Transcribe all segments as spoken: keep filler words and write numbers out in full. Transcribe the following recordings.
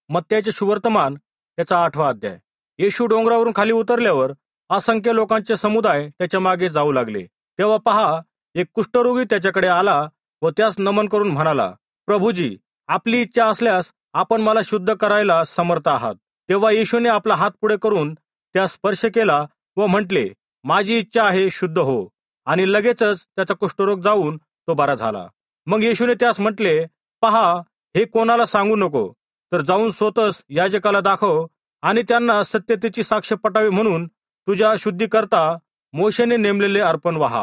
मत्त्याचे सुवर्तमान याचा आठवा अध्याय. येशू डोंगरावरून खाली उतरल्यावर असंख्य लोकांचे समुदाय त्याच्या मागे जाऊ लागले. तेव्हा पहा, एक कुष्ठरोगी त्याच्याकडे आला व त्यास नमन करून म्हणाला, प्रभूजी, आपली इच्छा असल्यास आपण मला शुद्ध करायला समर्थ आहात. तेव्हा येशूने आपला हात पुढे करून त्यास स्पर्श केला व म्हटले, माझी इच्छा आहे, शुद्ध हो. आणि लगेचच त्याचा कुष्ठरोग जाऊन तो बरा झाला. मग येशूने त्यास म्हटले, पहा, हे कोणाला सांगू नको, तर जाऊन स्वतःच याजकाला दाखव आणि त्यांना सत्यतेची साक्ष पटावी म्हणून तुझ्या शुद्धीकरता मोशेने नेमलेले अर्पण वाहा.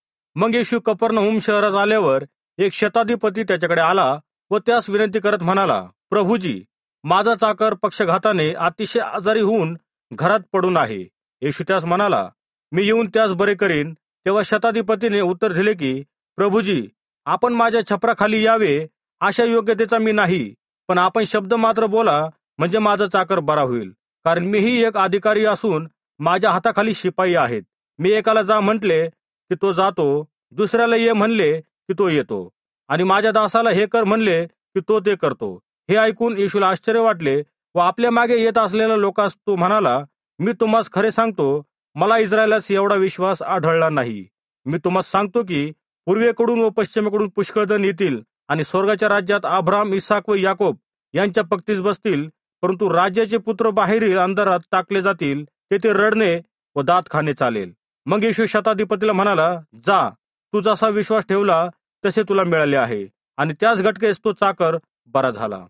मग येशू कफरनहूम शहरात आल्यावर एक शताधिपती त्याच्याकडे आला व त्यास विनंती करत म्हणाला, प्रभूजी, माझा चाकर पक्षघाताने अतिशय आजारी होऊन घरात पडून आहे. येशू त्यास म्हणाला, मी येऊन त्यास बरे करीन. तेव्हा शताधिपतीने उत्तर दिले की, प्रभूजी, आपण माझ्या छपराखाली यावे अशा योग्यतेचा मी नाही, पण आपण शब्द मात्र बोला म्हणजे माझा चाकर बरा होईल. कारण मीही एक अधिकारी असून माझ्या हाताखाली शिपाई आहेत. मी एकाला जा म्हटले की तो जातो, दुसऱ्याला ये म्हणले की तो येतो, आणि माझ्या दासाला हे कर म्हणले की तो ते करतो. हे ऐकून येशूला आश्चर्य वाटले व आपल्या मागे येत असलेल्या लोकांस तो म्हणाला, मी तुम्हास खरे सांगतो, मला इस्रायलास एवढा विश्वास आढळला नाही. मी तुम्हाला सांगतो की पूर्वेकडून व पश्चिमेकडून पुष्कळजण येतील आणि स्वर्गाच्या राज्यात अब्राहम, इसाक व याकोब यांच्या पक्तीस बसतील, परंतु राज्याचे पुत्र बाहेरील अंधारात टाकले जातील, तेथे रडणे व दात खाणे चालेल. मग येशू शताधिपतीला म्हणाला, जा, तू जसा विश्वास ठेवला तसे तुला मिळाले आहे. आणि त्याच घटकेस तो चाकर बरा झाला.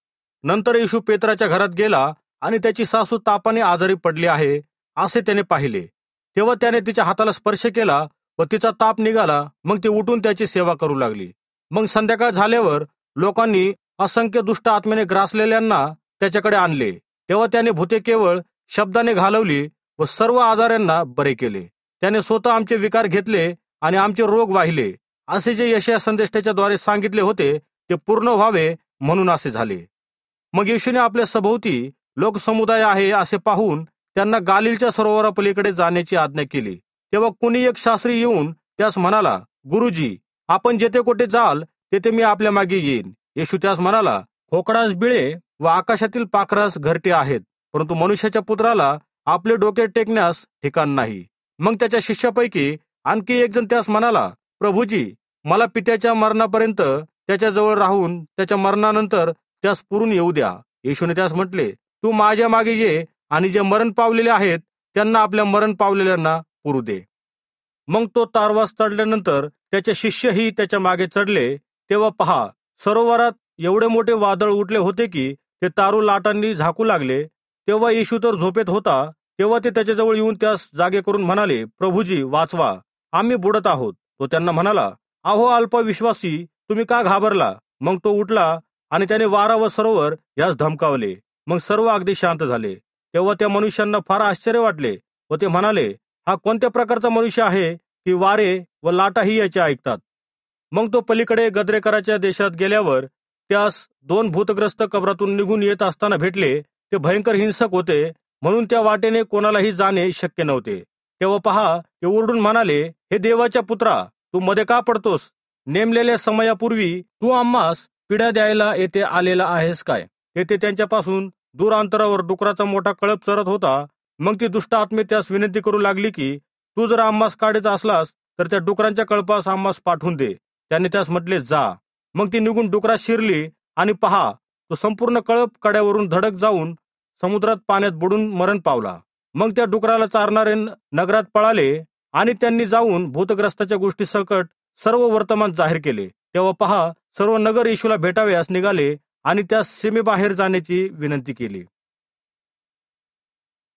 नंतर येशू पेत्राच्या घरात गेला आणि त्याची सासू तापाने आजारी पडली आहे असे त्याने पाहिले. तेव्हा त्याने तिच्या हाताला स्पर्श केला व तिचा ताप निघाला. मग ती उठून त्याची सेवा करू लागली. मग संध्याकाळ झाल्यावर लोकांनी असंख्य दुष्ट आत्म्याने ग्रासलेल्यांना त्याच्याकडे आणले. तेव्हा त्याने भूते केवळ शब्दाने घालवली व सर्व आजारांना बरे केले. त्याने स्वतः आमचे विकार घेतले आणि आमचे रोग वाहिले, असे जे यशाया संदेष्टाच्या द्वारे सांगितले होते ते पूर्ण व्हावे म्हणून असे झाले. मग येशूने आपल्या सभोवती लोकसमुदाय आहे असे पाहून त्यांना गालिलच्या सरोवरापलीकडे जाण्याची आज्ञा केली. तेव्हा कुणी एक शास्त्री येऊन त्यास म्हणाला, गुरुजी, आपण जेथे कोठे जाल तेथे मी आपल्या मागे येईन. येशू त्यास म्हणाला, खोकडास बिळे व आकाशातील पाखरास घरटे आहेत, परंतु मनुष्याच्या पुत्राला आपले डोके टेकण्यास ठिकाण नाही. मग त्याच्या शिष्यापैकी आणखी एक जण त्यास म्हणाला, प्रभूजी, मला पित्याच्या मरणापर्यंत त्याच्या जवळ राहून त्याच्या मरणानंतर त्यास पुरून येऊ द्या. येशूने त्यास म्हटले, तू माझ्या मागे ये आणि जे मरण पावलेले आहेत त्यांना आपल्या मरण पावलेल्यांना पुरू दे. मग तो तारवास चढल्यानंतर त्याचे शिष्यही त्याच्या मागे चढले. तेव्हा पहा, सरोवरात एवढे मोठे वादळ उठले होते की ते तारू लाटांनी झाकू लागले. तेव्हा येशू तर झोपेत होता. तेव्हा ते त्याच्याजवळ येऊन त्यास जागे करून म्हणाले, प्रभूजी, वाचवा, आम्ही बुडत आहोत. तो त्यांना म्हणाला, अहो अल्पविश्वासी, तुम्ही का घाबरला? मग तो उठला आणि त्याने वारा व सरोवर यास धमकावले. मग सर्व अगदी शांत झाले. तेव्हा त्या मनुष्यांना फार आश्चर्य वाटले व ते म्हणाले, हा कोणत्या प्रकारचा मनुष्य आहे की वारे व लाटाही याचे ऐकतात. मग तो पलीकडे गद्रेकराच्या देशात गेल्यावर त्यास दोन भूतग्रस्त कबरातून निघून येत असताना भेटले. ते भयंकर हिंसक होते म्हणून त्या वाटेने कोणालाही जाणे शक्य नव्हते. तेव्हा पहा, ते ओरडून म्हणाले, हे देवाच्या पुत्रा, तू मध्ये का पडतोस? नेमलेल्या समयापूर्वी तू आम्हास पिढ्या द्यायला येथे आलेला आहेस काय? तेथे त्यांच्यापासून दूर अंतरावर डुकराचा मोठा कळप चरत होता. मग ती दुष्ट आत्मे त्यास विनंती करू लागली की, तू जर आम्हास काढत असलास तर त्या डुकरांच्या कळपास आम्हास पाठवून दे. त्याने त्यास म्हटले, जा. मग ती निघून डुकरात शिरली आणि पहा, तो संपूर्ण कळप कड्यावरून धडक जाऊन समुद्रात पाण्यात बुडून मरण पावला. मग त्या डुकराला चारणारे नगरात पळाले आणि त्यांनी जाऊन भूतग्रस्ताच्या गोष्टी सकट सर्व वर्तमान जाहीर केले. तेव्हा पहा, सर्व नगर येशूला भेटावयास निघाले आणि त्या सीमेबाहेर जाण्याची विनंती केली.